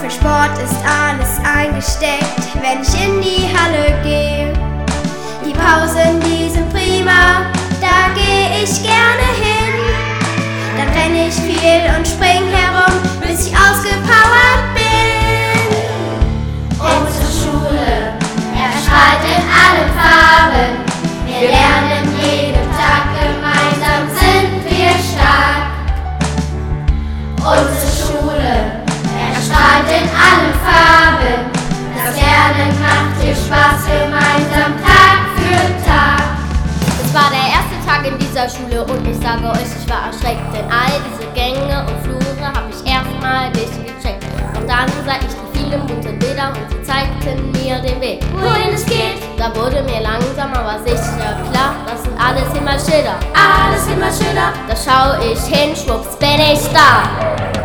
Für Sport ist alles eingesteckt, wenn ich in die Halle gehe. Die Pausen, die sind prima, da gehe ich gerne hin. Dann renn ich viel und spring herum, bis ich ausgepowert bin. Unsere Schule erstrahlt in allen Farben. Wir lernen jeden Tag, gemeinsam sind wir stark. Unsere Schule erstrahlt in allen Farben. Das Lernen macht dir Spaß, gemeinsam Tag für Tag. Es war der erste Tag in dieser Schule und ich sage euch, ich war erschreckt, denn all diese Gänge und Flure habe ich erstmal nicht gecheckt. Doch dann sah ich die vielen bunten Bilder und sie zeigten mir den Weg, wohin es geht. Da wurde mir langsam aber sicher klar, das sind alles Himmelsschilder. Alles Himmelsschilder. Da schau ich hin, schwupps bin ich da.